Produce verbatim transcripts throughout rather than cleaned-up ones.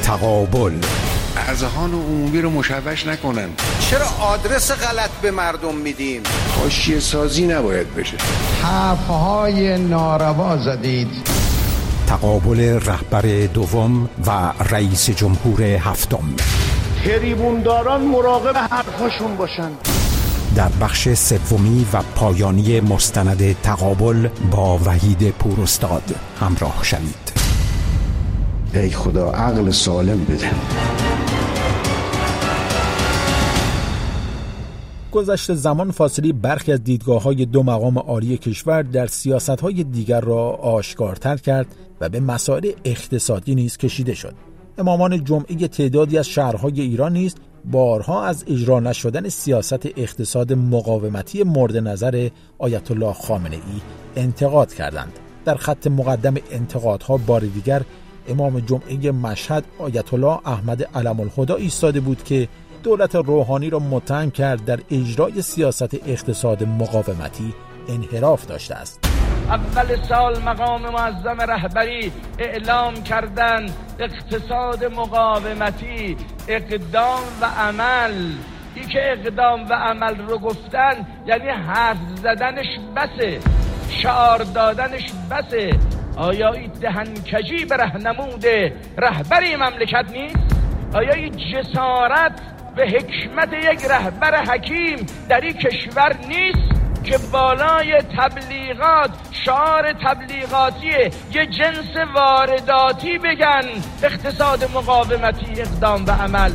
تقابل. اذهان عمومی رو مشوش نکنن. چرا آدرس غلط به مردم میدیم؟ حاشیه سازی نباید بشه. حرفهای ناروا زدید. تقابل رهبر دوم و رئیس جمهور هفتم. تریبونداران مراقب حرفاشون باشن. در بخش سومی و پایانی مستند تقابل با وحید پوراستاد همراه شوید. ای خدا عقل سالم بده. گذشت زمان فاصله برخی از دیدگاه‌های دو مقام عالی کشور در سیاست‌های دیگر را آشکارتر کرد و به مسائل اقتصادی نیز کشیده شد. امامان جمعه تعدادی از شهرهای ایران نیز بارها از اجرا نشدن سیاست اقتصاد مقاومتی مورد نظر آیت الله خامنه ای انتقاد کردند. در خط مقدم انتقادها بار دیگر امام جمعه مشهد آیت الله احمد علم الهدی ایستاده بود که دولت روحانی را متهم کرد در اجرای سیاست اقتصاد مقاومتی انحراف داشته است. اول سال مقام معظم رهبری اعلام کردن اقتصاد مقاومتی اقدام و عمل. ای که اقدام و عمل رو گفتن یعنی حرف زدنش بسه، شعار دادنش بسه. آیا این دهنکجی به رهنمود رهبری مملکت نیست؟ آیا این جسارت به حکمت یک رهبر حکیم در این کشور نیست که بالای تبلیغات شعار تبلیغاتی یه جنس وارداتی بگن اقتصاد مقاومتی اقدام و عمل؟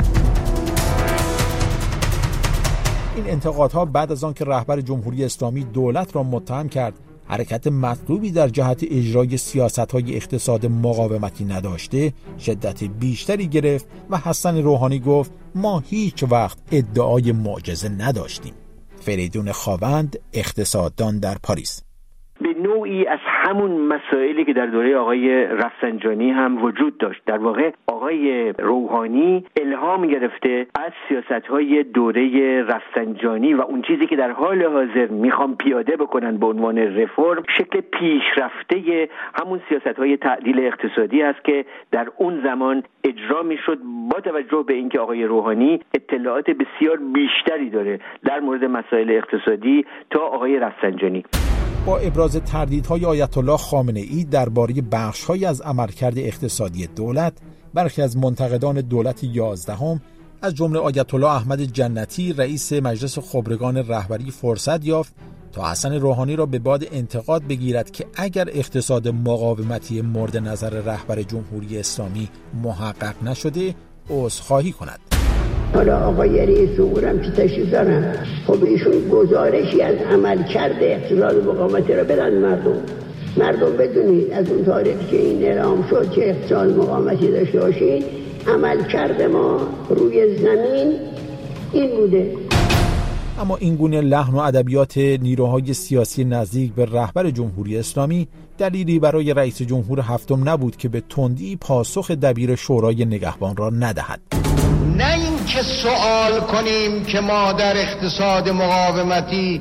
این انتقادها بعد از آن که رهبر جمهوری اسلامی دولت را متهم کرد حرکت مطلوبی در جهت اجرای سیاست‌های اقتصاد مقاومتی نداشته شدت بیشتری گرفت و حسن روحانی گفت ما هیچ وقت ادعای معجزه نداشتیم. فریدون خاوند، اقتصاددان در پاریس: به نوعی از همون مسائلی که در دوره آقای رفسنجانی هم وجود داشت. در واقع آقای روحانی الهام گرفته از سیاست‌های دوره رفسنجانی و اون چیزی که در حال حاضر میخوام پیاده بکنن به عنوان رفرم، شکل پیشرفته همون سیاست‌های تعدیل اقتصادی است که در اون زمان اجرا میشد با توجه به اینکه آقای روحانی اطلاعات بسیار بیشتری داره در مورد مسائل اقتصادی تا آقای رفسنجانی. با ابراز تردیدهای آیت الله خامنه ای درباره بخش‌هایی از عملکرد اقتصادی دولت، برخی از منتقدان دولت یازدهم از جمله آیت الله احمد جنتی رئیس مجلس خبرگان رهبری فرصت یافت تا حسن روحانی را به باد انتقاد بگیرد که اگر اقتصاد مقاومتی مورد نظر رهبر جمهوری اسلامی محقق نشده عذرخواهی کند. حالا آقای رئیس جمهورم که تشریف دارن، خب ایشون گزارشی از عمل کرده اقتصاد مقاومتی را بدن مردم. مردم بدونید از اون تاریخ که این اعلام شد که اقتصاد مقاومتی داشته باشید، عمل کرده ما روی زمین این بوده. اما این گونه لحن و ادبیات نیروهای سیاسی نزدیک به رهبر جمهوری اسلامی دلیلی برای رئیس جمهور هفتم نبود که به تندی پاسخ دبیر شورای نگهبان را ندهد. نه این که سوال کنیم که ما در اقتصاد مقاومتی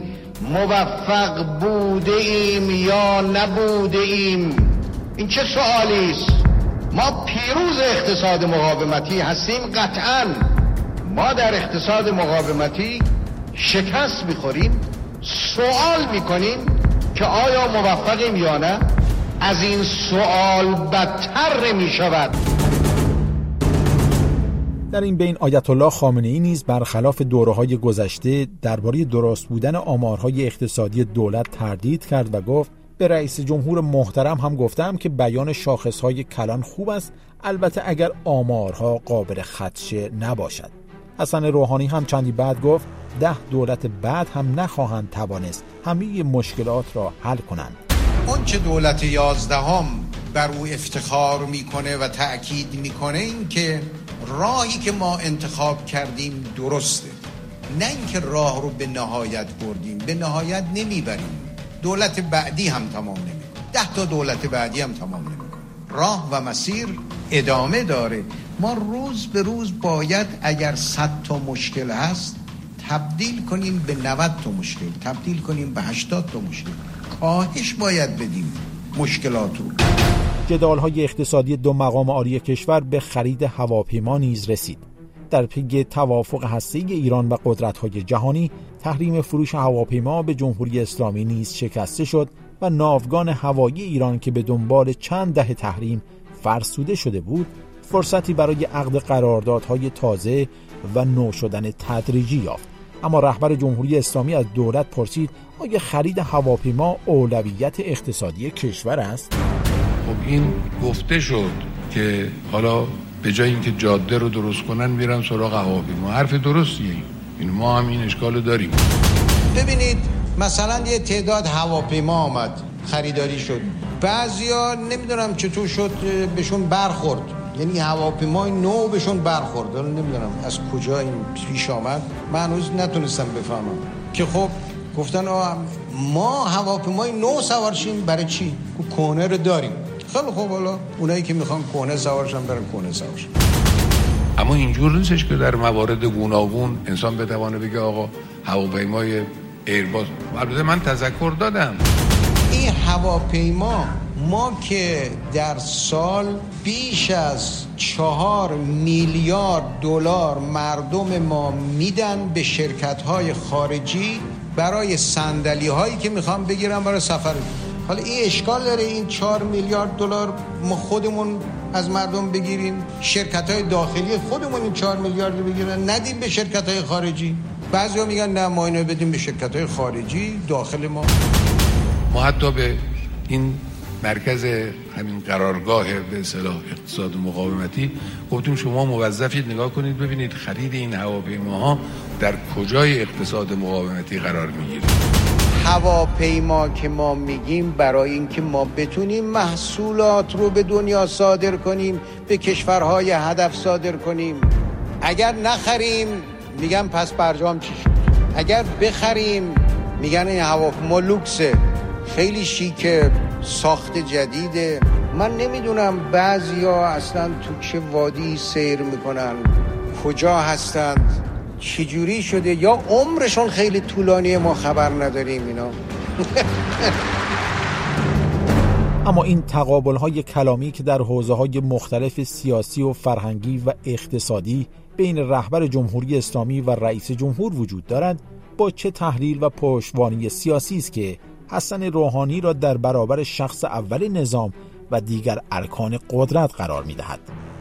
موفق بوده ایم یا نبوده ایم. این چه سوالی است؟ ما پیروز اقتصاد مقاومتی هستیم قطعاً. ما در اقتصاد مقاومتی شکست میخوریم، سوال میکنیم که آیا موفقیم یا نه. از این سوال بدتر نمیشود. در این بین آیت الله خامنه ای نیز برخلاف دوره‌های گذشته درباره درست بودن آمارهای اقتصادی دولت تردید کرد و گفت به رئیس جمهور محترم هم گفتم که بیان شاخصهای کلان خوب است، البته اگر آمارها قابل خدشه نباشد. حسن روحانی هم چندی بعد گفت ده دولت بعد هم نخواهند توانست همه مشکلات را حل کنند. اون که دولت یازدهم بر او افتخار میکنه و تأکید میکنه این که راهی که ما انتخاب کردیم درسته، نه اینکه راه رو به نهایت بردیم. به نهایت نمیبریم، دولت بعدی هم تمام نمیکنه، ده تا دولت بعدی هم تمام نمیکنه. راه و مسیر ادامه داره. ما روز به روز باید اگر صد تا مشکل هست تبدیل کنیم به نود تا مشکل، تبدیل کنیم به هشتاد تا مشکل. کاهش باید بدیم مشکلات رو. جدال‌های اقتصادی دو مقام عالی کشور به خرید هواپیما نیز رسید. در پی توافق هسته‌ای ایران و قدرت‌های جهانی، تحریم فروش هواپیما به جمهوری اسلامی نیز شکسته شد و ناوگان هوایی ایران که به دنبال چند دهه تحریم فرسوده شده بود، فرصتی برای عقد قراردادهای تازه و نو شدن تدریجی یافت. اما رهبر جمهوری اسلامی از دولت پرسید آیا خرید هواپیما اولویت اقتصادی کشور است؟ خب این گفته شد که حالا به جای اینکه جاده رو درست کنن میرن سراغ هواپیما. حرف درستیه این. ما هم این اشکال داریم. ببینید مثلا یه تعداد هواپیما آمد خریداری شد، بعضیا نمیدونم چطور شد بهشون برخورد، یعنی هواپیمای نو بهشون برخورد. نمیدونم از کجا این پیش آمد، من هنوز نتونستم بفهمم که خب گفتن ما هواپیمای نو سوار شیم. برای چی؟ کهنه رو داریم. خیلی خوب، حالا اونایی که میخوان کهنه سوارشن برن کهنه سوارشن. اما اینجور نیستش که در موارد گوناگون انسان بتوانه بگه آقا هواپیمای ایرباس. البته من تذکر دادم این هواپیما ما که در سال بیش از چهار میلیارد دلار مردم ما میدن به شرکت‌های خارجی برای صندلی هایی که میخوام بگیرن برای سفر. حالا این اشکال داره این چهار میلیارد دلار ما خودمون از مردم بگیریم، شرکت‌های داخلی خودمون این چهار میلیارد رو بگیرن ندیم به شرکت‌های خارجی؟ بعضیا میگن نه ما اینو بدیم به شرکت‌های خارجی داخل ما. ما حتی به این مرکز همین قرارگاه به اصطلاح اقتصاد مقاومتی گفتیم شما موظفید نگاه کنید ببینید خرید این هواپیماها در کجای اقتصاد مقاومتی قرار میگیره. هواپیما که ما میگیم برای اینکه ما بتونیم محصولات رو به دنیا صادر کنیم، به کشورهای هدف صادر کنیم. اگر نخریم میگن پس برجام چی شد؟ اگر بخریم میگن این هواپیما لوکسه، خیلی شیکه، ساخت جدیده. من نمیدونم بعضیا اصلا تو چه وادی سیر میکنن، کجا هستند، چجوری شده، یا عمرشون خیلی طولانیه ما خبر نداریم اینا. اما این تقابل‌های کلامی که در حوزه‌های مختلف سیاسی و فرهنگی و اقتصادی بین رهبر جمهوری اسلامی و رئیس جمهور وجود دارد، با چه تحلیل و پشتوانه سیاسی است که حسن روحانی را در برابر شخص اول نظام و دیگر ارکان قدرت قرار می‌دهد؟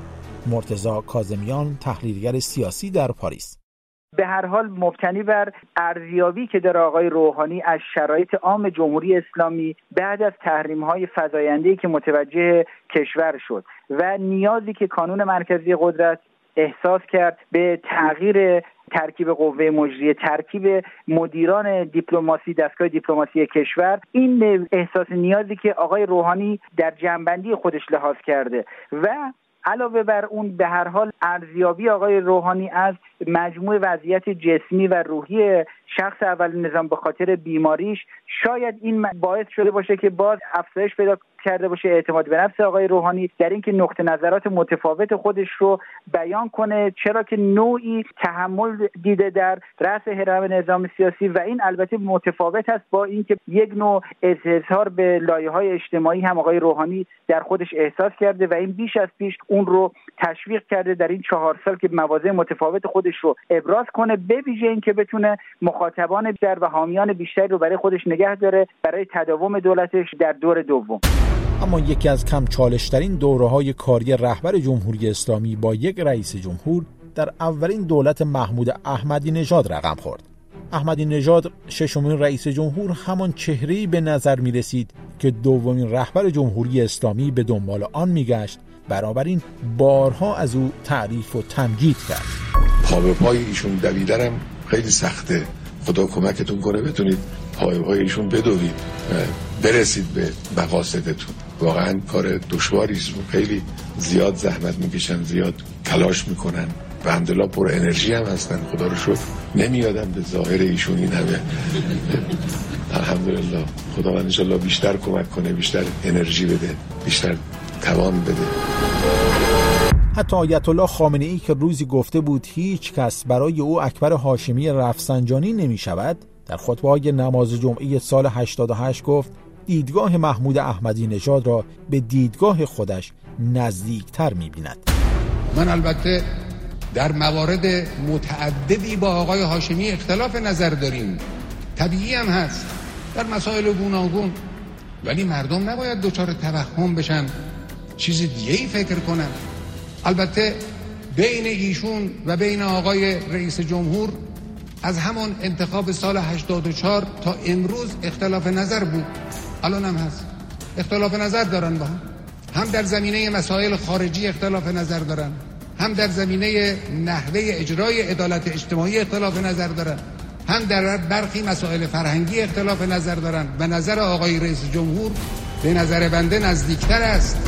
مرتضی کاظمیان، تحلیلگر سیاسی در پاریس. به هر حال مبتنی بر ارزیابی که در آقای روحانی از شرایط عام جمهوری اسلامی بعد از تحریم‌های فزاینده‌ای که متوجه کشور شد و نیازی که کانون مرکزی قدرت احساس کرد به تغییر ترکیب قوه مجریه، ترکیب مدیران دیپلماسی، دستگاه دیپلماسی کشور، این احساس نیازی که آقای روحانی در جنبندی خودش لحاظ کرده و علاوه بر اون به هر حال ارزیابی آقای روحانی از مجموع وضعیت جسمی و روحی شخص اول نظام به خاطر بیماریش، شاید این باعث شده باشه که باز افزایش پیدا کرده باشه اعتماد به نفس آقای روحانی در اینکه نقطه نظرات متفاوت خودش رو بیان کنه، چرا که نوعی تحمل دیده در رأس هرم نظام سیاسی و این البته متفاوت است با اینکه یک نوع اظهار به لایه‌های اجتماعی هم آقای روحانی در خودش احساس کرده و این بیش از پیش اون رو تشویق کرده در این چهار سال که مواضع متفاوت خودش رو ابراز کنه، به ویژه اینکه بتونه مخاطبان بیشتر و حامیان بیشتری رو برای خودش نگه داره برای تداوم دولتش در دور دوم. اما یکی از کم چالش‌ترین دوره‌های کاری رهبر جمهوری اسلامی با یک رئیس جمهور در اولین دولت محمود احمدی نژاد رقم خورد. احمدی نژاد ششمین رئیس جمهور همان چهره‌ای به نظر می‌رسید که دومین رهبر جمهوری اسلامی به دنبال آن می‌گشت، برابر این بارها از او تعریف و تمجید کرد. پا به پای ایشون دویدنم خیلی سخته. خدا کمکتون کنه بتونید پای به پای ایشون بدوید برسید به مقاصدتون. واقعا کار دشواری است. خیلی زیاد زحمت میکشن، زیاد تلاش میکنن و الحمدلله پر انرژی هم هستن. خدا رو شکر نمیادم به ظاهر ایشون این همه. الحمدلله خدا ان شاء الله بیشتر کمک کنه، بیشتر انرژی بده، بیشتر توان بده. حتی آیت الله خامنه ای که روزی گفته بود هیچ کس برای او اکبر هاشمی رفسنجانی نمی شود، در خطبه‌های نماز جمعه سال هشتاد و هشت گفت دیدگاه محمود احمدی نژاد را به دیدگاه خودش نزدیکتر می‌بیند. من البته در موارد متعددی با آقای هاشمی اختلاف نظر داریم، طبیعی هم هست در مسائل گوناگون، ولی مردم نباید دچار توهم بشن چیز دیگه‌ای فکر کنن. البته بین ایشون و بین آقای رئیس جمهور از همون انتخاب سال هشتاد و چهار تا امروز اختلاف نظر بود، الان هم هست، اختلاف نظر دارن با هم هم در زمینه مسائل خارجی اختلاف نظر دارن، هم در زمینه نحوه اجرای عدالت اجتماعی اختلاف نظر دارن، هم در برخی مسائل فرهنگی اختلاف نظر دارن و نظر آقای رئیس جمهور به نظر بنده نزدیکتر است.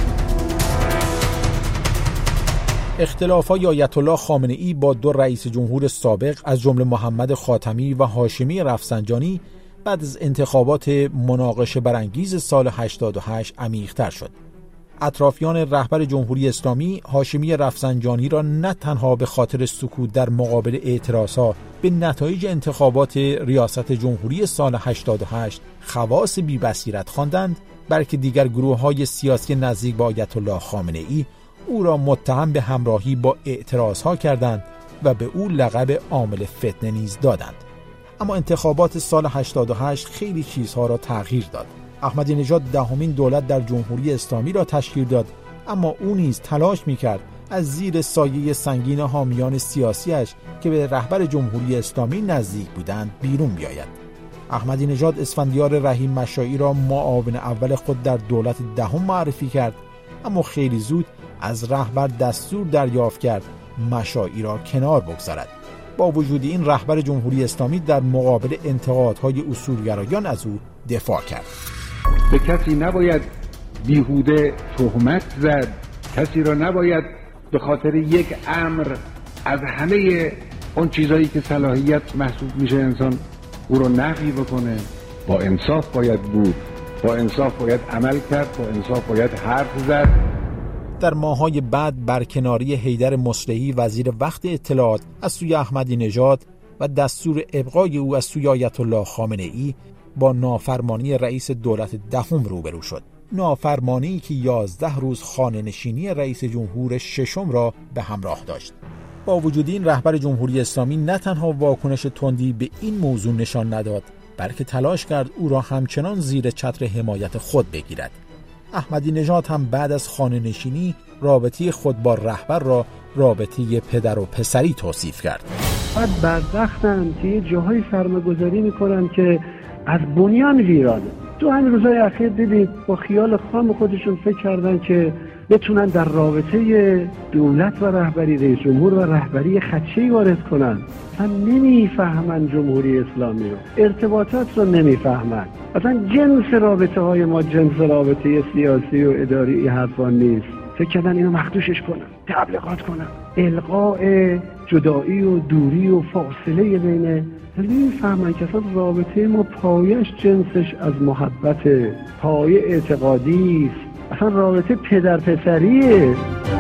اختلاف‌های آیت الله خامنه‌ای با دو رئیس جمهور سابق از جمله محمد خاتمی و هاشمی رفسنجانی بعد از انتخابات مناقشه برانگیز سال هشتاد و هشت عمیق‌تر شد. اطرافیان رهبر جمهوری اسلامی هاشمی رفسنجانی را نه تنها به خاطر سکوت در مقابل اعتراضها به نتایج انتخابات ریاست جمهوری سال هشتاد و هشت خواص بی بصیرت خواندند، بلکه دیگر گروه‌های سیاسی نزدیک به آیت الله خامنه‌ای او را متهم به همراهی با اعتراضها کردند و به او لقب عامل فتنه نیز دادند. اما انتخابات سال هشتاد و هشت خیلی چیزها را تغییر داد. احمدی نژاد دهمین دولت در جمهوری اسلامی را تشکیل داد، اما او نیز تلاش می‌کرد از زیر سایه سنگین حامیان سیاسیش که به رهبر جمهوری اسلامی نزدیک بودند بیرون بیاید. احمدی نژاد اسفندیار رحیم مشائی را معاون اول خود در دولت دهم معرفی کرد، اما خیلی زود از رهبر دستور دریافت کرد مشائی را کنار بگذارد. با وجود این رهبر جمهوری اسلامی در مقابل انتقادهای اصولگرایان از او دفاع کرد. به کسی نباید بیهوده تهمت زد، کسی را نباید به خاطر یک امر از همه اون چیزایی که صلاحیت محسوب میشه انسان او رو نفی بکنه. با انصاف باید بود، با انصاف باید عمل کرد، با انصاف باید حرف زد. در ماه‌های بعد برکناری حیدر مصلحی وزیر وقت اطلاعات از سوی احمدی نژاد و دستور ابقای او از سوی آیت الله خامنه‌ای با نافرمانی رئیس دولت دهم روبرو شد. نافرمانی که یازده روز خانه‌نشینی رئیس جمهور ششم را به همراه داشت. با وجود این رهبر جمهوری اسلامی نه تنها واکنش تندی به این موضوع نشان نداد، بلکه تلاش کرد او را همچنان زیر چتر حمایت خود بگیرد. احمدی نژاد هم بعد از خانه‌نشینی رابطه خود با رهبر را رابطه پدر و پسری توصیف کرد. بعد بدبختن که یه جاهای سرمایه‌گذاری میکنن که از بنیان ویرانه. تو همین روزهای اخیر دیدید با خیال خام خودشون فکر کردن که بتونن در رابطه دولت و رهبری رئیس جمهور و رهبری خدشه‌ای وارد کنن. اصلا نمیفهمن جمهوری اسلامی رو، ارتباطات رو نمیفهمن. اصلا جنس رابطه های ما جنس رابطه سیاسی و اداری حرفان نیست. فکر کردن اینو مخدوشش کنن، تبلیغات کنن، القاء جدایی و دوری و فاصله بینه. نمیفهمن که اصلا رابطه ما پایش جنسش از محبت، پایه اعتقادی است. اصلا رابطه پدر پسریه.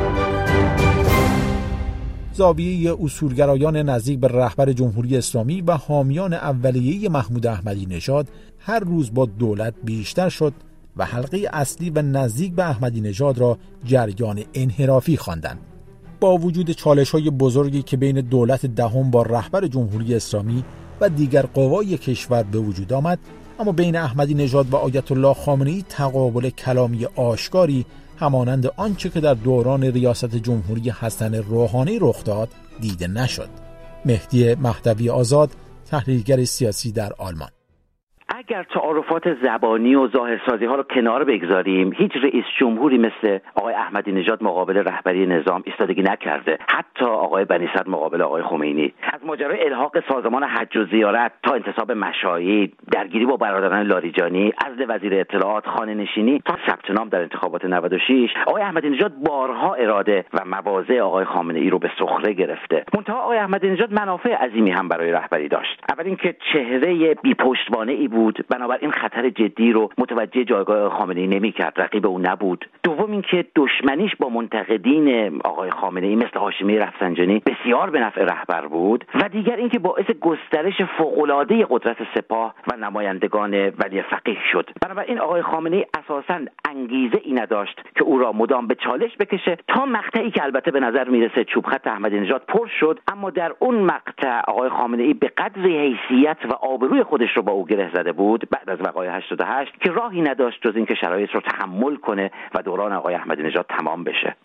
زاویه اصولگرایان نزدیک به رهبر جمهوری اسلامی و حامیان اولیه محمود احمدی نژاد هر روز با دولت بیشتر شد و حلقه اصلی و نزدیک به احمدی نژاد را جریان انحرافی خواندند. با وجود چالش‌های بزرگی که بین دولت دهم با رهبر جمهوری اسلامی و دیگر قوای کشور به وجود آمد، اما بین احمدی نژاد و آیت الله خامنه‌ای تقابل کلامی آشکاری همانند آنچه که در دوران ریاست جمهوری حسن روحانی رخ داد دیده نشد. مهدی مهدوی آزاد، تحلیلگر سیاسی در آلمان. اگر تعارفات زبانی و ظاهرسازی ها رو کنار بگذاریم، هیچ رئیس جمهوری مثل آقای احمدی نژاد مقابل رهبری نظام ایستادگی نکرده. حتی آقای بنی صدر مقابل آقای خمینی. از ماجرای الحاق سازمان حج و زیارت تا انتصاب مشائی، درگیری با برادران لاریجانی، عزل وزیر اطلاعات، خانه‌نشینی تا ثبت نام در انتخابات نود و شش، آقای احمدی نژاد بارها اراده و مواضع آقای خامنه‌ای رو به سخره گرفته. منتها آقای احمدی نژاد منافع عظیمی هم برای رهبری داشت. اول اینکه چهره بی پشتوانه‌ای بود، بنابراین خطر جدی رو متوجه جایگاه خامنه‌ای نمی‌کرد، رقیب او نبود. دوم اینکه دشمنیش با منتقدین آقای خامنه‌ای مثل هاشمی رفسنجانی بسیار به نفع رهبر بود و دیگر اینکه باعث گسترش فوق‌العاده قدرت سپاه و نمایندگان ولی فقیه شد. بنابراین آقای خامنه‌ای اساساً انگیزه ای نداشت که او را مدام به چالش بکشه تا مقطعی که البته به نظر میرسه چوب خط احمدی نژاد پر شد، اما در اون مقطع آقای خامنه‌ای به قدر حیثیت و آبروی خودش رو با او گره زده بود بعد از وقایع هشتاد و هشت که راهی نداشت جز اینکه شرایط رو تحمل کنه و دوران آقای احمدی نژاد تمام بشه.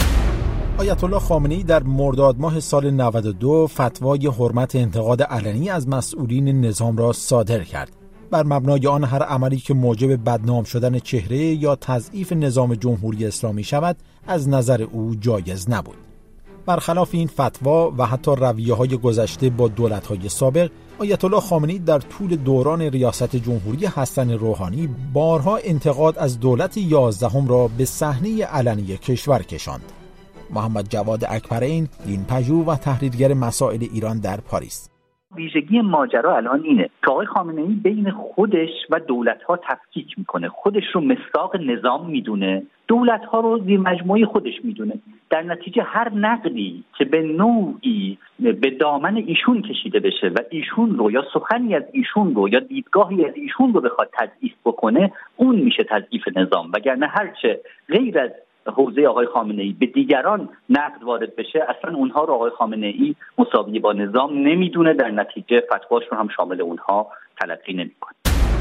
آیت الله خامنه‌ای در مرداد ماه سال نود و دو فتوای حرمت انتقاد علنی از مسئولین نظام را صادر کرد. بر مبنای آن هر عملی که موجب بدنام شدن چهره یا تضعیف نظام جمهوری اسلامی شود از نظر او جایز نبود. برخلاف این فتوا و حتی رویه‌های گذشته با دولت‌های سابق، آیت الله خامنه‌ای در طول دوران ریاست جمهوری حسن روحانی بارها انتقاد از دولت یازدهم را به صحنه علنی کشور کشاند. محمد جواد اکبرین، دین پژوه و تحلیلگر مسائل ایران در پاریس. ویژگی ماجرا الان اینه که آقای خامنه‌ای بین خودش و دولت‌ها تفکیک میکنه، خودش رو مصداق نظام میدونه، دولت‌ها رو زیر مجموعه خودش میدونه. در نتیجه هر نقدی که به نوعی به دامن ایشون کشیده بشه و ایشون رو یا سخنی از ایشون رو یا دیدگاهی از ایشون رو بخواد تضعیف بکنه، اون میشه تضعیف نظام. وگرنه هرچه غیر از حوزه آقای خامنه‌ای به دیگران نقد وارد بشه، اصلا اونها رو آقای خامنه‌ای مساوی با نظام نمیدونه، در نتیجه فتواش رو هم شامل اونها تلقی نمیکنه.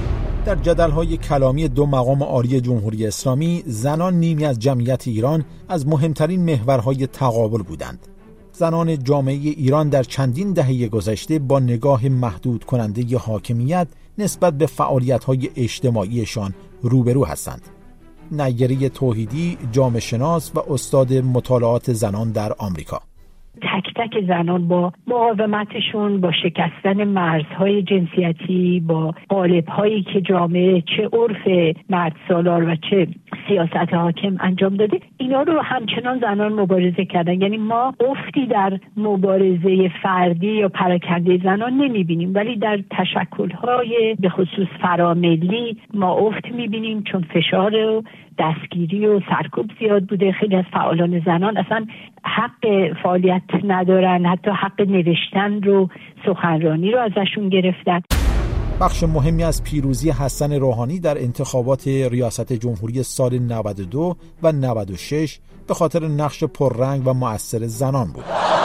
در جدل‌های کلامی دو مقام عالی جمهوری اسلامی، زنان نیمی از جمعیت ایران از مهمترین محورهای تقابل بودند. زنان جامعه ایران در چندین دهه گذشته با نگاه محدود کننده حاکمیت نسبت به فعالیت‌های اجتماعیشان روبرو هستند. نیری توحیدی، جامعه شناس و استاد مطالعات زنان در آمریکا: تک تک زنان با مقاومتشون، با شکستن مرزهای جنسیتی، با قالب‌هایی که جامعه چه عرف مرد سالار و چه سیاست حاکم انجام داده، اینا رو همچنان زنان مبارزه کردن. یعنی ما افتی در مبارزه فردی یا پراکنده زنان نمی‌بینیم، ولی در تشکل‌های به خصوص فراملی ما افت می‌بینیم، چون فشار و دستگیری و سرکوب زیاد بوده. خیلی از فعالان زنان اصلا حق فعالیت ندارن، حتی حق نوشتن رو، سخنرانی رو ازشون گرفتن. بخش مهمی از پیروزی حسن روحانی در انتخابات ریاست جمهوری سال نود و دو و نود و شش به خاطر نقش پررنگ و مؤثر زنان بود.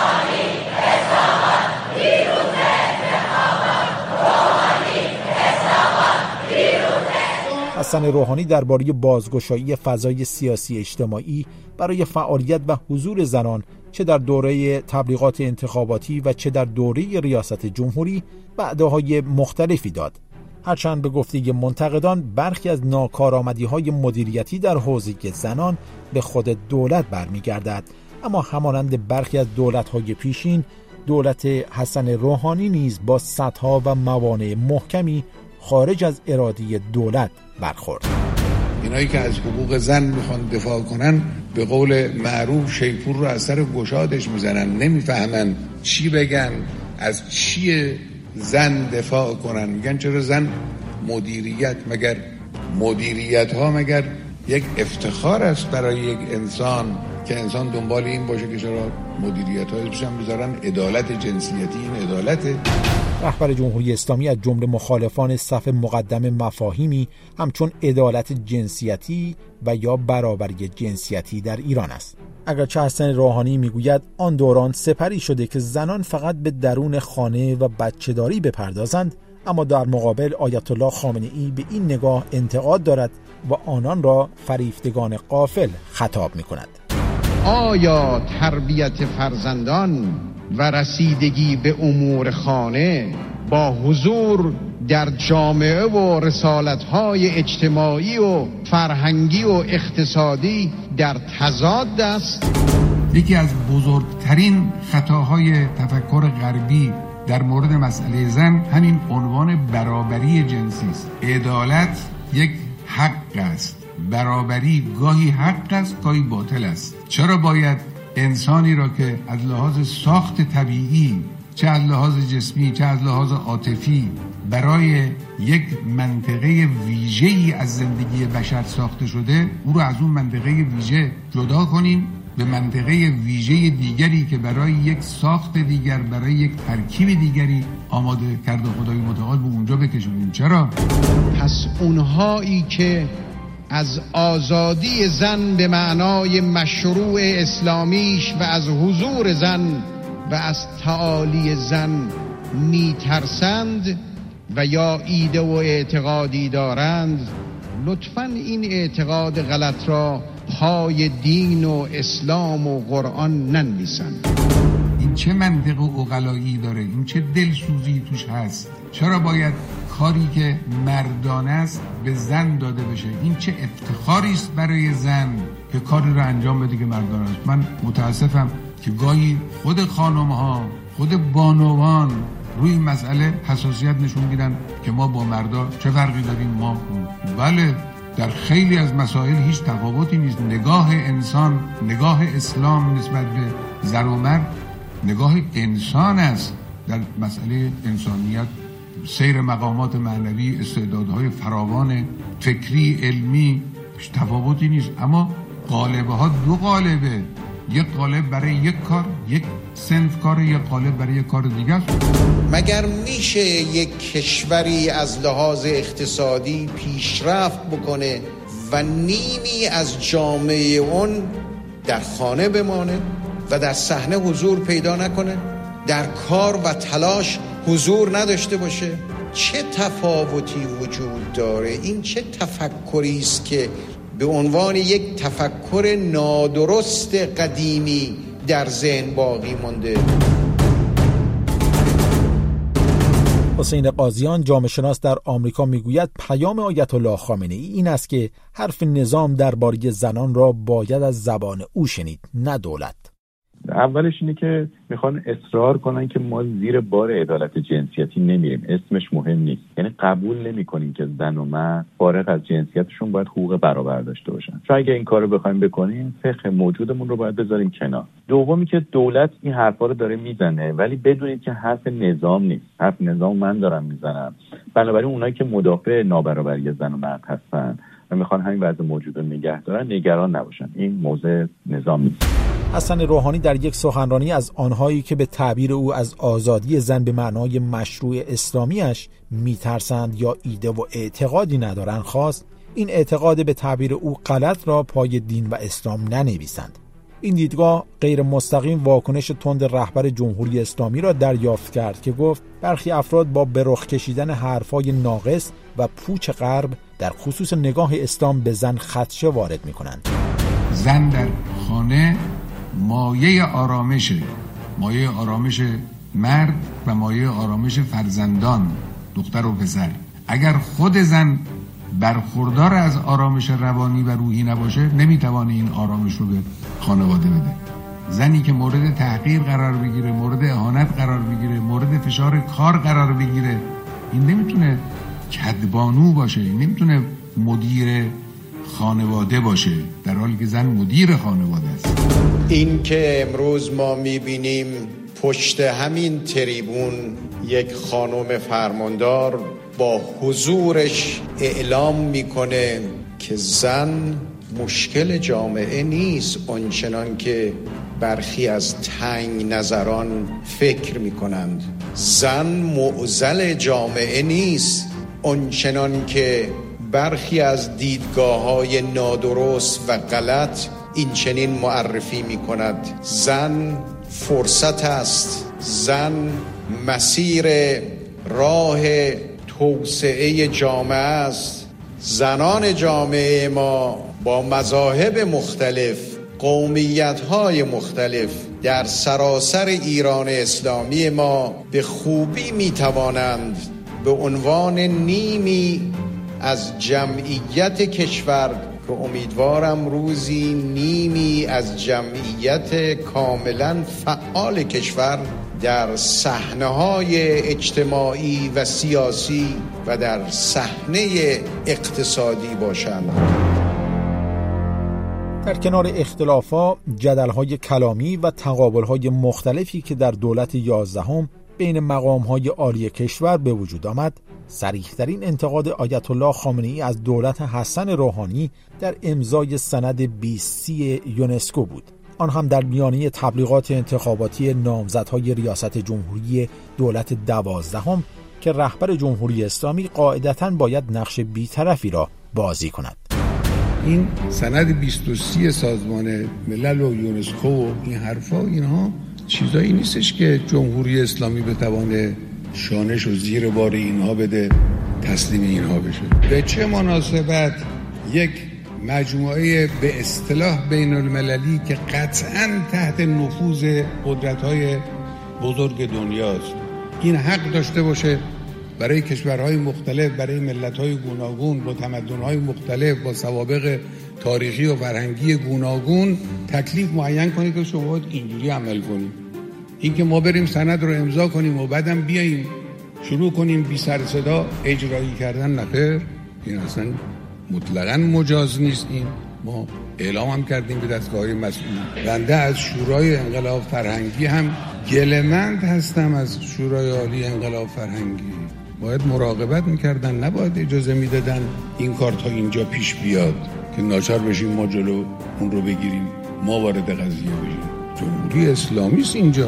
حسن روحانی درباره بازگشایی فضای سیاسی اجتماعی برای فعالیت و حضور زنان چه در دوره تبلیغات انتخاباتی و چه در دوره ریاست جمهوری وعده‌های مختلفی داد. هرچند به گفته منتقدان برخی از ناکارآمدی‌های مدیریتی در حوزه زنان به خود دولت برمیگردد، اما همانند برخی از دولت‌های پیشین، دولت حسن روحانی نیز با سدها و موانع محکمی خارج از اراده دولت برخورد. اینایی که از حقوق زن میخوان دفاع کنن به قول معروف شیپور رو از سر گشادش میزنن، نمیفهمن چی بگن، از چی زن دفاع کنن. میگن چرا زن مدیریت؟ مگر مدیریت ها مگر یک افتخار است برای یک انسان که انسان دنبال این باشه که چرا مدیریت های روشن بذارن عدالت جنسیتی؟ این عدالته؟ رهبر جمهوری اسلامی از جمله مخالفان صف مقدم مفاهیمی همچون عدالت جنسیتی و یا برابری جنسیتی در ایران است. اگرچه حسن روحانی میگوید آن دوران سپری شده که زنان فقط به درون خانه و بچه‌داری بپردازند، اما در مقابل آیت الله خامنه‌ای به این نگاه انتقاد دارد و آنان را فریفتگان غافل خطاب می‌کند. آیا تربیت فرزندان و رسیدگی به امور خانه با حضور در جامعه و رسالت‌های اجتماعی و فرهنگی و اقتصادی در تضاد است؟ یکی از بزرگترین خطاهای تفکر غربی در مورد مسئله زن همین عنوان برابری جنسی است. عدالت یک حق است، برابری گاهی حق است گاهی باطل است. چرا باید انسانی را که از لحاظ ساخت طبیعی، چه از لحاظ جسمی چه از لحاظ عاطفی برای یک منطقه ویژه‌ای از زندگی بشر ساخته شده، او رو از اون منطقه ویژه جدا کنیم، به منطقه ویژه دیگری که برای یک ساخت دیگر، برای یک ترکیب دیگری آماده کرده خدای متعال به اونجا بکشونیم. چرا؟ پس اونهایی که از آزادی زن به معنای مشروع اسلامیش و از حضور زن و از تعالی زن میترسند و یا ایده و اعتقادی دارند، لطفاً این اعتقاد غلط را پای دین و اسلام و قرآن ننویسند. این چه منطق و عقلایی داره؟ این چه دلسوزی توش هست؟ چرا باید کاری که مردانه است به زن داده بشه؟ این چه افتخاری است برای زن که کاری رو انجام بده که مردانه است. من متاسفم که گاهی خود خانم ها، خود بانوان روی این مسئله حساسیت نشون میدن که ما با مردا چه فرقی داریم. ما بله، در خیلی از مسائل هیچ تفاوتی نیست. نگاه انسان، نگاه اسلام نسبت به زن و مرد نگاه انسان است. در مسئله انسانیت، سیر مقامات معنوی، استعدادهای فراوان فکری، علمی، هیچ تفاوتی نیست. اما قالبه ها دو قالبه، یک قالب برای یک کار، یک صنف کار، یک قالب برای یک کار دیگه است. مگر میشه یک کشوری از لحاظ اقتصادی پیشرفت بکنه و نیمی از جامعه اون در خانه بمانه و در صحنه حضور پیدا نکنه، در کار و تلاش حضور نداشته باشه؟ چه تفاوتی وجود داره؟ این چه تفکری است که به عنوان یک تفکر نادرست قدیمی در ذهن باقی مانده؟ حسین قاضیان، جامعه شناس در آمریکا، میگوید پیام آیت الله خامنه ای این است که حرف نظام درباره زنان را باید از زبان او شنید، نه دولت. اولش اینه که میخوان اصرار کنن که ما زیر بار عدالت جنسیتی نمیریم، اسمش مهم نیست. یعنی قبول نمیکنیم که زن و مرد فارغ از جنسیتشون باید حقوق برابر داشته باشن. چون اگه این کارو بخوایم بکنیم، فقه موجودمون رو باید بذاریم کنار. دومی که دولت این حرفا رو داره میزنه، ولی بدونید که حرف نظام نیست، حرف نظام من دارم میزنم. بنابراین اونایی که مدافع نابرابری زن و مرد هستن و میخوان همین وضع موجود رو نگه دارن، نگران نباشن. این موضع نظام نیست. حسن روحانی در یک سخنرانی از آنهایی که به تعبیر او از آزادی زن به معنای مشروع اسلامیش میترسند یا ایده و اعتقادی ندارند خواست این اعتقاد به تعبیر او غلط را پای دین و اسلام ننویسند. این دیدگاه غیر مستقیم واکنش تند رهبر جمهوری اسلامی را دریافت کرد که گفت برخی افراد با به رخ کشیدن حرفای ناقص و پوچ غرب در خصوص نگاه اسلام به زن خدشه وارد می‌کنند. زن در خانه مایه آرامشه، مایه آرامش مرد و مایه آرامش فرزندان، دختر و پسر. اگر خود زن برخوردار از آرامش روانی و روحی نباشه، نمیتوانه این آرامش رو به خانواده بده. زنی که مورد تحقیر قرار بگیره، مورد اهانت قرار بگیره، مورد فشار کار قرار بگیره، این نمیتونه کدبانو باشه، این نمیتونه مدیر خانواده باشه، در حالی که زن مدیر خانواده است. این که امروز ما میبینیم پشت همین تریبون یک خانم فرماندار با حضورش اعلام میکنه که زن مشکل جامعه نیست آنچنان که برخی از تنگ نظران فکر میکنند. زن معضل جامعه نیست آنچنان که برخی از دیدگاه‌های نادرست و غلط این چنین معرفی می‌کند. زن فرصت است، زن مسیر راه توسعه جامعه است. زنان جامعه ما با مذاهب مختلف، قومیت‌های مختلف در سراسر ایران اسلامی ما به خوبی می‌توانند به عنوان نیمی از جمعیت کشور که امیدوارم روزی نیمی از جمعیت کاملا فعال کشور در صحنه‌های اجتماعی و سیاسی و در صحنه اقتصادی باشند. در کنار اختلافات، جدل‌های کلامی و تقابل‌های مختلفی که در دولت یازدهم بین مقام‌های عالی کشور به وجود آمد، صریح‌ترین انتقاد آیت الله خامنه‌ای از دولت حسن روحانی در امضای سند بیست سی یونسکو بود، آن هم در میانه تبلیغات انتخاباتی نامزدهای ریاست جمهوری دولت دوازدهم که رهبر جمهوری اسلامی قاعدتاً باید نقش بی‌طرفی را بازی کند. این سند بیست و سه سازمان ملل و یونسکو و این حرفا، اینها چیزایی نیستش که جمهوری اسلامی بتوانه شانش و زیر بار اینها بده، تسلیم اینها بشه. به چه مناسبت یک مجموعه به اصطلاح بین المللی که قطعاً تحت نفوذ قدرت‌های بزرگ دنیاست این حق داشته باشه برای کشورهای مختلف، برای ملت‌های گوناگون با تمدن‌های مختلف، با سوابق تاریخی و فرهنگی گوناگون تکلیف معین کنه که شما باید اینجوری عمل کنید. این که ما بریم سند رو امضا کنیم و بعدم بیاییم شروع کنیم بی سر صدا اجرایی کردن، نخیر، این اصلا مطلقاً مجاز نیست. این ما اعلام هم کردیم به دستگاه‌های مسئول. بنده از شورای انقلاب فرهنگی هم گله‌مند هستم، از شورای عالی انقلاب فرهنگی باید مراقبت میکردن، نباید اجازه میدادن این کار تا اینجا پیش بیاد که ناچار بشیم ما جلو اون رو بگیریم، ما وارد قضیه بشیم. جمهوری اسلامی است اینجا.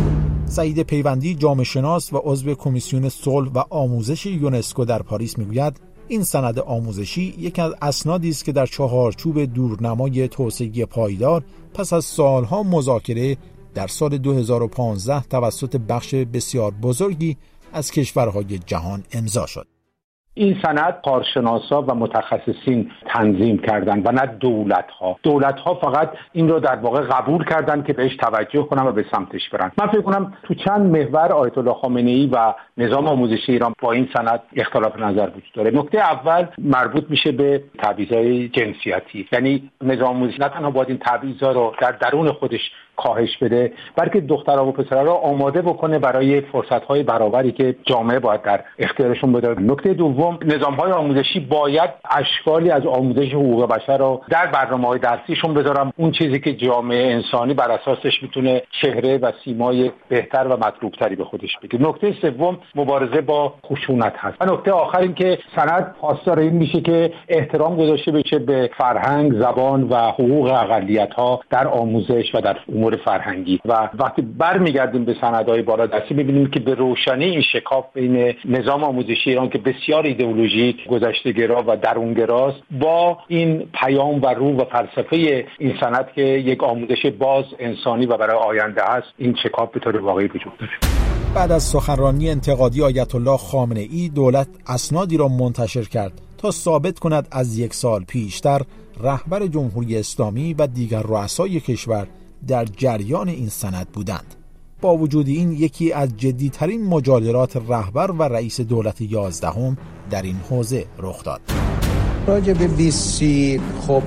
سعید پیوندی، جامعه شناس و عضو کمیسیون صلح و آموزش یونسکو در پاریس میگوید این سند آموزشی یکی از اسنادی است که در چهارچوب دورنمای توسعه پایدار پس از سالها مذاکره در سال دو هزار و پانزده توسط بخش بسیار بزرگی از کشورهای جهان امضا شد. این سند کارشناسا و متخصصین تنظیم کردند و نه دولت‌ها. دولت‌ها فقط این رو در واقع قبول کردند که بهش توجه کنن و به سمتش برن. من فکر کنم تو چند محور آیت الله خامنه‌ای و نظام آموزشی ایران با این سند اختلاف نظر وجود داره. نکته اول مربوط میشه به تبعیض‌های جنسیتی. یعنی نظام آموزشی نه تنها باید این تبعیض‌ها رو در درون خودش کاهش بده، بلکه دخترها و پسرها رو آماده بکنه برای فرصت‌های برابری که جامعه باید در اختیارشون بده. نکته دوم، نظام‌های آموزشی باید اشکالی از آموزش حقوق بشر رو در برنامه‌های درسیشون بذارن، اون چیزی که جامعه انسانی بر اساسش میتونه چهره و سیمای بهتر و مطلوب‌تری به خودش بگیره. نکته سوم، مبارزه با خشونت هست. و نکته آخر این که سند خواستار این میشه که احترام گذاشته بشه به فرهنگ، زبان و حقوق اقلیت‌ها در آموزش و در امور فرهنگی. و وقتی برمیگردیم به سندهای بالادستی می‌بینیم که به روشنی این شکاف بین نظام آموزشی ایران که بسیار ایدئولوژیک، گذشته‌گرا و درونگراست با این پیام و روح و فلسفه این سند که یک آموزش باز، انسانی و برای آینده است، این شکاف به طور واقعی وجود داره. بعد از سخنرانی انتقادی آیت الله خامنه‌ای، دولت اسنادی را منتشر کرد تا ثابت کند از یک سال پیشتر رهبر جمهوری اسلامی و دیگر رؤسای کشور در جریان این سند بودند. با وجود این یکی از جدیترین مجادلات رهبر و رئیس دولت یازدهم در این حوزه رخ داد. راجع به بیست سی خب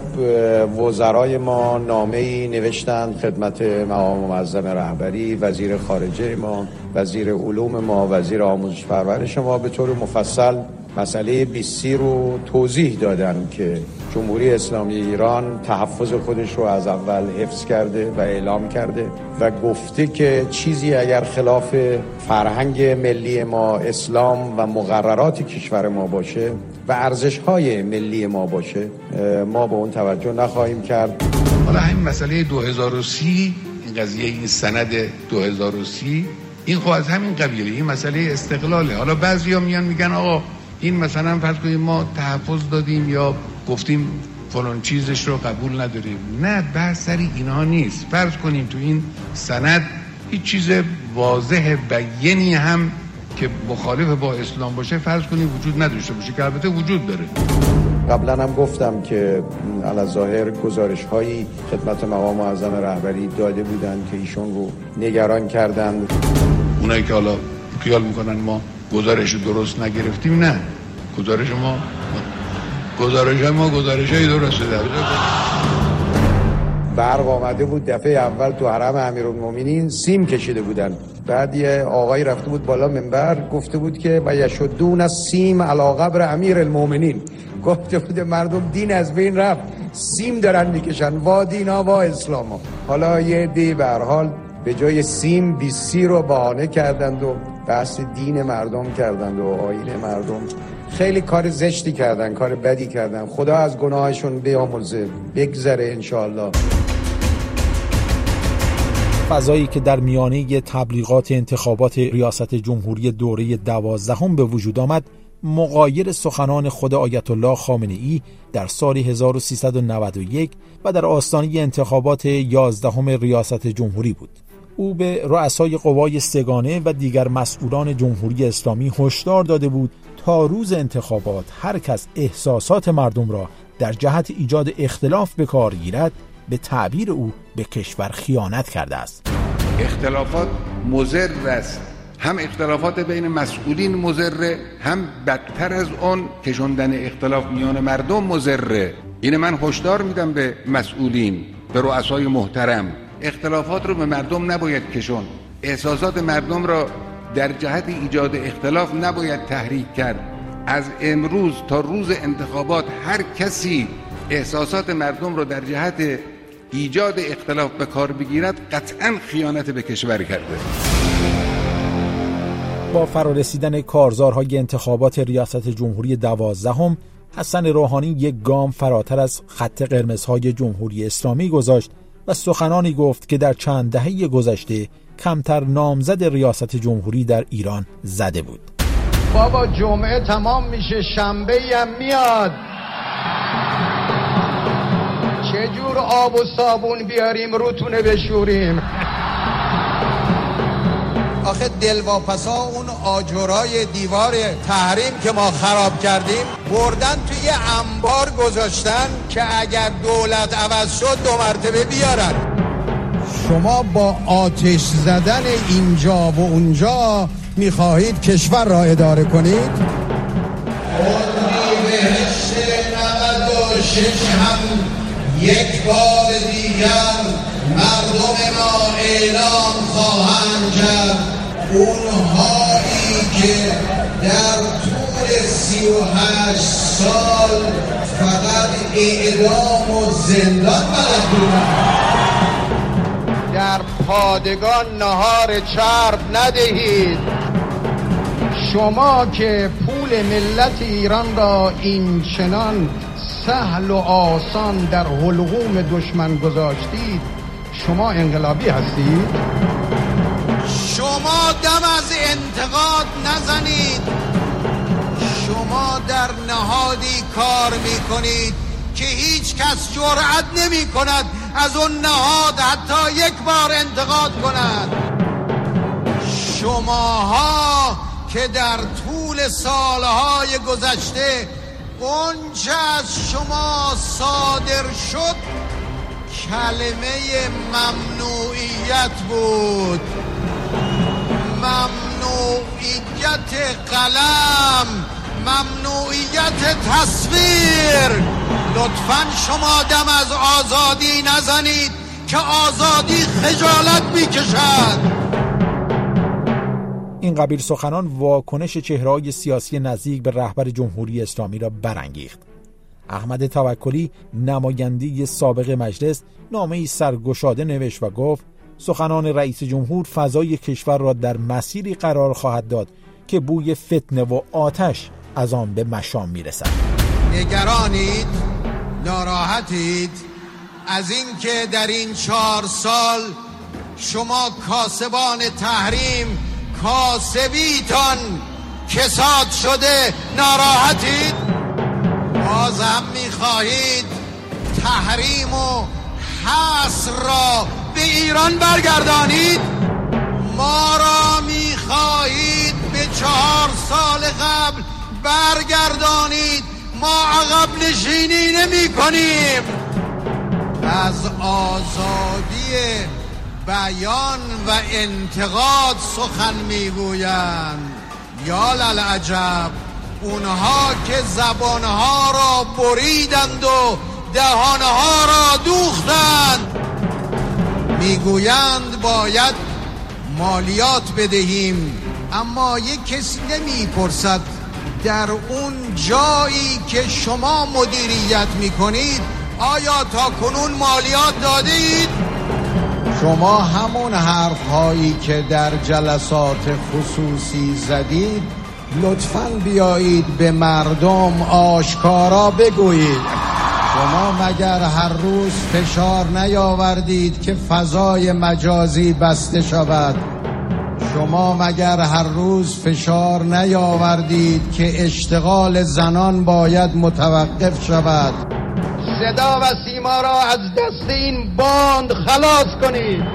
وزرای ما نامه‌ای نوشتند خدمت مقام معظم رهبری، وزیر خارجه ما، وزیر علوم ما، وزیر آموزش پرورش ما به طور مفصل مسئله بیست سی رو توضیح دادن که جمهوری اسلامی ایران تحفظ خودش رو از اول حفظ کرده و اعلام کرده و گفته که چیزی اگر خلاف فرهنگ ملی ما، اسلام و مقررات کشور ما باشه و ارزش‌های ملی ما باشه، ما به اون توجه نخواهیم کرد. حالا همین مسئله دو هزار و سه، این قضیه، این سند دو هزار و سه، این خب از همین قبیله، این مسئله استقلاله. حالا بعضیا میان میگن آقا این مثلا فرض کنیم ما تحفظ دادیم یا گفتیم فلان چیزش رو قبول نداریم. نه، بحث سر اینها نیست. فرض کنیم تو این سند هیچ چیز واضح بیانی هم که مخالف با اسلام باشه فرض کنیم وجود نداشته باشه، که البته وجود داره. قبلا هم گفتم که علاظاهر گزارش هایی خدمت مقام معظم رهبری داده بودن که ایشون رو نگران کردن. اونایی که حالا خیال میکنن ما گزارش درست نگرفتیم، نه، گزارش ما گزارش ما گزارش های درسته. برق آمده بود دفعه اول تو حرم امیرالمومنین سیم کشیده بودن، بعد یه آقایی رفته بود بالا منبر گفته بود که و یشدون از سیم علی قبر امیرالمومنین، گفته بود مردم دین از بین رفت، سیم دارن میکشن، وا دینا وا اسلاما. حالا یه دی به هر حال به جای سیم بیست سی رو بهانه کردند و بحث دین مردم کردند و آیین مردم. خیلی کار زشتی کردن، کار بدی کردن. خدا از گناهشون بیامرزه، بگذره انشاءالله. فضایی که در میانه تبلیغات انتخابات ریاست جمهوری دوره دوازدهم به وجود آمد مغایر سخنان خود آیت الله خامنه ای در سال هزار و سیصد و نود و یک و در آستانه انتخابات یازدهم ریاست جمهوری بود. او به رؤسای قوای سگانه و دیگر مسئولان جمهوری اسلامی هشدار داده بود تا روز انتخابات هر کس احساسات مردم را در جهت ایجاد اختلاف به کار گیرد به تعبیر او به کشور خیانت کرده است. اختلافات مضر است، هم اختلافات بین مسئولین مضره، هم بدتر از اون کشوندن اختلاف میان مردم مضره. این من هشدار میدم به مسئولین، به رؤسای محترم، اختلافات رو به مردم نباید کشون، احساسات مردم را در جهت ایجاد اختلاف نباید تحریک کرد. از امروز تا روز انتخابات هر کسی احساسات مردم را در جهت ایجاد اختلاف به کار بگیرد قطعاً خیانت به کشور کرده. با فرارسیدن کارزارهای انتخابات ریاست جمهوری دوازدهم، حسن روحانی یک گام فراتر از خط قرمزهای جمهوری اسلامی گذاشت و سخنانی گفت که در چند دهه گذشته کمتر نامزد ریاست جمهوری در ایران زده بود. بابا جمعه تمام میشه، شنبه هم میاد، چجور آب و صابون بیاریم روتونه بشوریم؟ آخه دلواپسا اون آجرای دیوار تحریم که ما خراب کردیم بردن توی انبار گذاشتن که اگر دولت عوض شد دو مرتبه بیارن. شما با آتش زدن اینجا و اونجا میخواهید کشور را اداره کنید؟ اردی بهشت نود و شش هم یک بار دیگر مردم ما اعلام خواهند کرد. اونهایی که در طول سی و هشت سال فقط اعدام و زندان بلد بودند. در پادگان نهار چرب ندهید. شما که پول ملت ایران را این چنان سهل و آسان در حلقوم دشمن گذاشتید، شما انقلابی هستید؟ شما دم از انتقاد نزنید. شما در نهادی کار میکنید که هیچ کس جرأت نمی کند از اون نهاد حتی یک بار انتقاد کند. شماها که در طول سالهای گذشته اونچه از شما صادر شد کلمه ممنوعیت بود، ممنوعیت قلم، ممنوعیت تصویر. لطفاً شما دم از آزادی نزنید که آزادی خجالت میکشد. این قبیل سخنان واکنش چهره‌های سیاسی نزدیک به رهبر جمهوری اسلامی را برانگیخت. احمد توکلی نماینده سابق مجلس نامه‌ای سرگشاده نوشت و گفت سخنان رئیس جمهور فضای کشور را در مسیری قرار خواهد داد که بوی فتنه و آتش از آن به مشام میرسد. نگرانید؟ ناراحتید از این که در این چهار سال شما کاسبان تحریم کاسبیتان کساد شده؟ ناراحتید؟ باز هم میخواهید تحریم و حصر را به ایران برگردانید؟ ما را میخواهید به چهار سال قبل برگردانید؟ ما عقب نشینی نمی کنیم. از آزادی بیان و انتقاد سخن میگویند. یا للعجب، اونها که زبانها را بریدند و دهانها را دوختند میگویند باید مالیات بدهیم، اما یک کسی نمیپرسد در اون جایی که شما مدیریت میکنید آیا تا کنون مالیات داده اید؟ شما همون حرف هایی که در جلسات خصوصی زدید لطفاً بیایید به مردم آشکارا بگویید. شما مگر هر روز فشار نیاوردید که فضای مجازی بسته شود؟ شما مگر هر روز فشار نیاوردید که اشتغال زنان باید متوقف شود؟ صدا و سیما را از دست این باند خلاص کنید.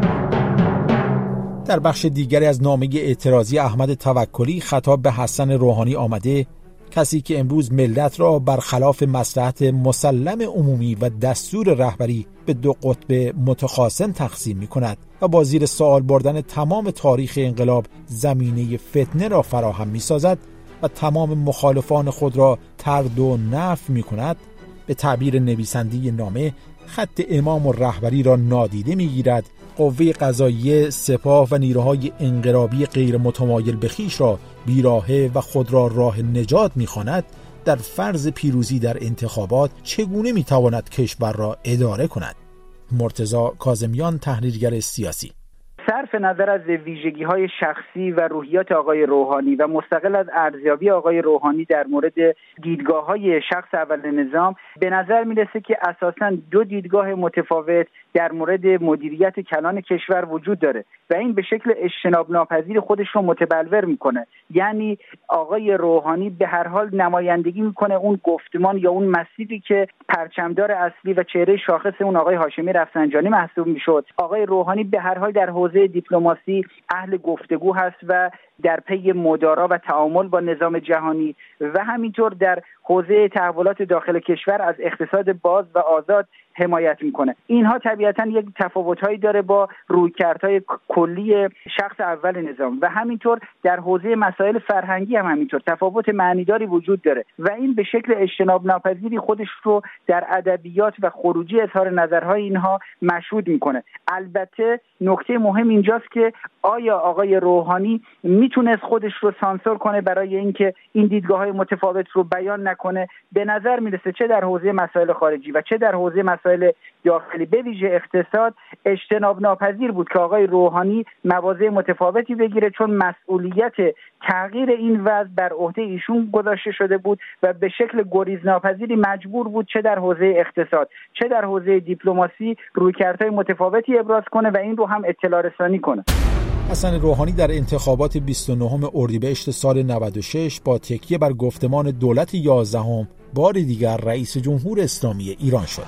در بخش دیگری از نامه اعتراضی احمد توکلی خطاب به حسن روحانی آمده: کسی که امروز ملت را برخلاف مصلحت مسلم عمومی و دستور رهبری به دو قطب متخاصم تقسیم می کند و با زیر سوال بردن تمام تاریخ انقلاب زمینه فتنه را فراهم می سازد و تمام مخالفان خود را طرد و نفی می کند، به تعبیر نویسنده نامه خط امام و رهبری را نادیده می گیرد، قوه قضاییه، سپاه و نیروهای انقلابی غیر متمایل به خویش را بیراهه و خود را راه نجات می‌خواند، در فرض پیروزی در انتخابات چگونه می‌تواند کشور را اداره کند؟ مرتضی کاظمیان، تحلیلگر سیاسی: صرف نظر از ویژگی‌های شخصی و روحیات آقای روحانی و مستقل از ارزیابی آقای روحانی در مورد دیدگاه‌های شخص اول نظام، به نظر می‌رسه که اساساً دو دیدگاه متفاوت در مورد مدیریت کلان کشور وجود داره و این به شکل اجتناب ناپذیر خودش رو متبلور میکنه. یعنی آقای روحانی به هر حال نمایندگی میکنه اون گفتمان یا اون مسیری که پرچمدار اصلی و چهره شاخص اون آقای هاشمی رفسنجانی محسوب میشد. آقای روحانی به هر حال در حوزه دیپلماسی اهل گفتگو هست و در پی مدارا و تعامل با نظام جهانی و همینطور در حوزه تحولات داخل کشور از اقتصاد باز و آزاد حمایت میکنه. اینها طبیعتاً یک تفاوت‌هایی داره با رویکردهای کلی شخص اول نظام و همینطور در حوزه مسائل فرهنگی هم همینطور تفاوت معنیداری وجود داره و این به شکل اجتناب ناپذیری خودش رو در ادبیات و خروجی اظهار نظرهای اینها مشهود میکنه. البته نکته مهم اینجاست که آیا آقای روحانی میتونست خودش رو سانسور کنه برای اینکه این دیدگاه‌های متفاوت رو بیان نکنه؟ به نظر میرسه چه در حوزه مسائل خارجی و چه در حوزه مسائل داخلی به ویژه اقتصاد اجتناب ناپذیر بود که آقای روحانی مواضع متفاوتی بگیره، چون مسئولیت تغییر این وضع بر عهده ایشون گذاشته شده بود و به شکل گریزناپذیری مجبور بود چه در حوزه اقتصاد چه در حوزه دیپلماسی رویکردهای متفاوتی ابراز کنه و این رو هم اطلاع رسانی کنه. حسن روحانی در انتخابات بیست و نهم اردیبهشت سال نود و شش با تکیه بر گفتمان دولت یازدهم بار دیگر رئیس جمهور اسلامی ایران شد.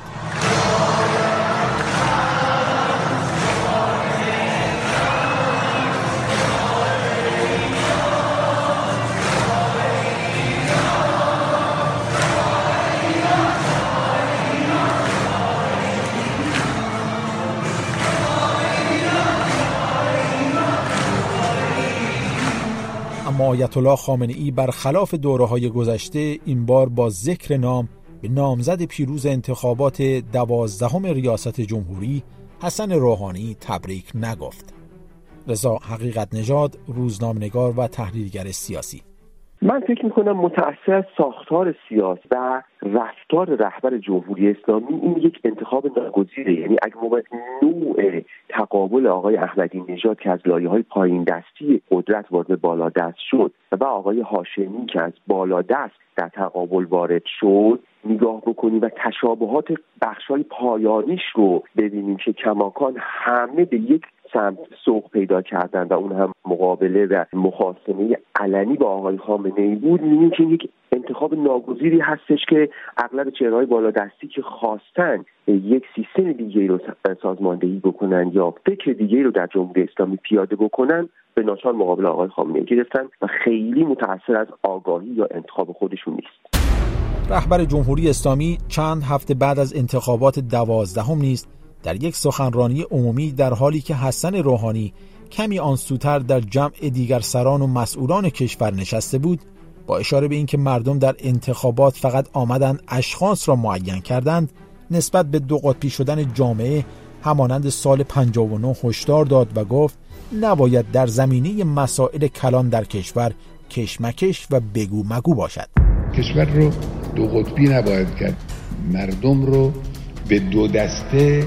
اما آیت الله خامنه‌ای برخلاف دوره‌های گذشته این بار با ذکر نام به نامزد پیروز انتخابات دوازدهم ریاست جمهوری حسن روحانی تبریک نگفت. رضا حقیقت نژاد، روزنامه‌نگار و تحلیلگر سیاسی: من فکر میکنم متأثر از ساختار سیاسی و رفتار رهبر جمهوری اسلامی این یک انتخاب ناگزیره. یعنی اگه ما به نوع تقابل آقای احمدی نژاد که از لایه‌های پایین دستی قدرت وارد بالا دست شد و آقای هاشمی که از بالا دست در تقابل وارد شد نگاه بکنیم و تشابهات بخش‌های پایانیش رو ببینیم که کماکان همه به یک سمت سوق پیدا کردن و اون هم مقابله و مخاصمه علنی با آقای خامنه‌ای بود، می‌بینیم که یک انتخاب ناگزیری هستش که اغلب چهره‌های بالادستی که خواستن یک سیستم دیگه‌ای رو سازماندهی بکنن یا فکر دیگه‌ای رو در جمهوری اسلامی پیاده بکنن به ناچار مقابل آقای خامنه‌ای گرفتن و خیلی متأثر از آگاهی یا انتخاب خودشون نیست. رهبر جمهوری اسلامی چند هفته بعد از انتخابات دوازدهم نیز در یک سخنرانی عمومی در حالی که حسن روحانی کمی آنسوتر در جمع دیگر سران و مسئولان کشور نشسته بود، با اشاره به اینکه مردم در انتخابات فقط آمدند اشخاص را معین کردند، نسبت به دو قطبی شدن جامعه همانند سال پنجاه و نه هشدار داد و گفت نباید در زمینه مسائل کلان در کشور کشمکش و بگو مگو باشد. کشور رو دو قطبی نباید کرد، مردم رو به دو دسته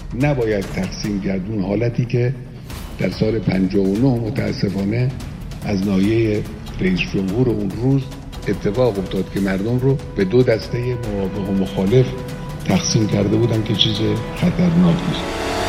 نباید تقسیم کرد. اون حالتی که در سال پنجاه و نه متاسفانه از ناحیه رئیس جمهور اون روز اتفاق افتاد که مردم رو به دو دسته موافق و مخالف تقسیم کرده بودن که چیز خطرناکی است.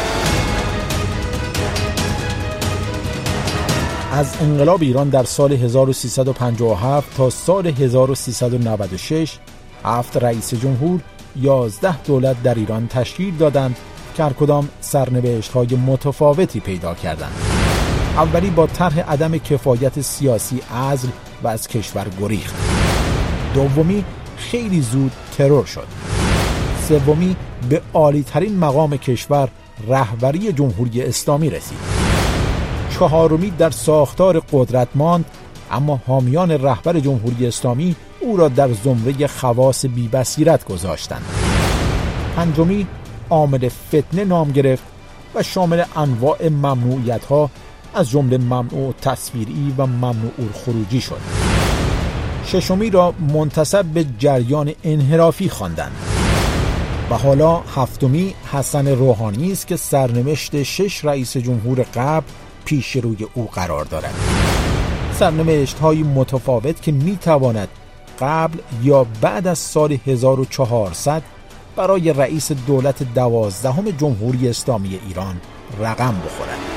از انقلاب ایران در سال هزار و سیصد و پنجاه و هفت تا سال هزار و سیصد و نود و شش هفت رئیس جمهور یازده دولت در ایران تشکیل دادند که هر کدام سرنوشت‌های متفاوتی پیدا کردند. اولی با طرح عدم کفایت سیاسی عزل و از کشور گریخت. دومی خیلی زود ترور شد. سومی به عالی‌ترین مقام کشور رهبری جمهوری اسلامی رسید. چهارمی در ساختار قدرت ماند، اما حامیان رهبر جمهوری اسلامی او را در زمره خواص بی‌بصیرت گذاشتند. پنجمی عامل فتنه نام گرفت و شامل انواع ممنوعیت‌ها از جمله ممنوع تصویری و ممنوع خروجی شد. ششمی را منتسب به جریان انحرافی خواندند. و حالا هفتمی حسن روحانی است که سرنوشت شش رئیس جمهور قبل پیش روی او قرار دارد. سرنوشت‌های متفاوت که می‌تواند قبل یا بعد از سال هزار و چهارصد برای رئیس دولت دوازدهم جمهوری اسلامی ایران رقم بخورد.